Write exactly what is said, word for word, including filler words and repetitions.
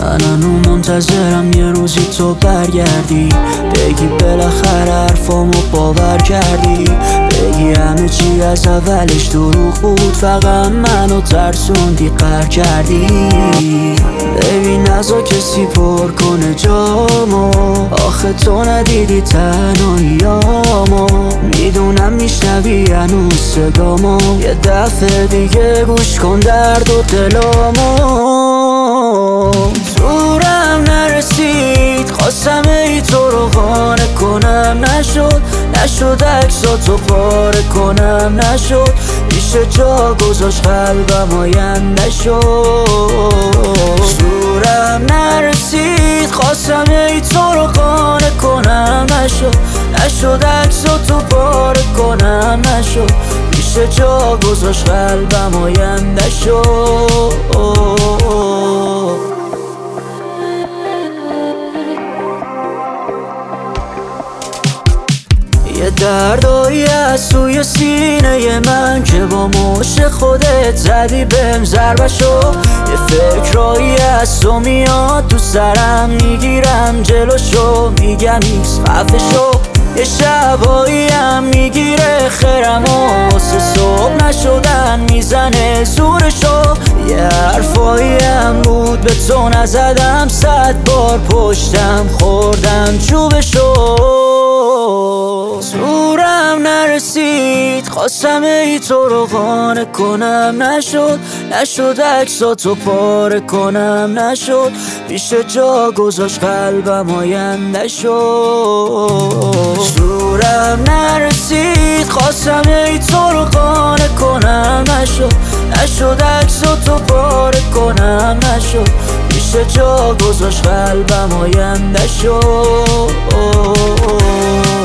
من هنو منتظرم یه روزی تو برگردی، بگی بالاخره حرفامو باور کردی، بگی همه چی از اولش دروغ بود، فقط منو ترسوندی قهر کردی. ببین نزا کسی پر کنه جامو، آخه تو ندیدی تنهاییامو، میدونم میشنوی هنوز صدامو، یه دفعه دیگه گوش کن درد و دلامو. زورم نرسید خواستم ای تو رو قانع کنم، نشد نشد عکساتو پاره کنم، نشد میشه جا گذاشت قلبم آینده شد. زورم نرسید خواستم ای تو رو قانع کنم، نشد نشد عکساتو پاره کنم، نشد میشه جا گذاشت قلبم آینده شد. یه دردایی از توی سینه من که با مشت خودت زدی بهم ضربه شو، یه فکرایی از تو میاد تو سرم، میگیرم جلوشو میگم ایست خفه شو، یه شبایی هم میگیره خیرم و واسه صبح نشدن میزنه زورشو، یه حرفایی هم بود به تو نزدم، صد بار پشتم خوردم چوبشو. زورم نرسید خواستم ای تو رو قانع کنم، نشد نشد عکساتو پاره کنم، نشد میشه جا گذاشت قلبم آینده شد. زورم نرسید خواستم ای تو رو قانع کنم، نشد نشد عکساتو پاره کنم، نشد میشه جا گذاشت قلبم آینده شد.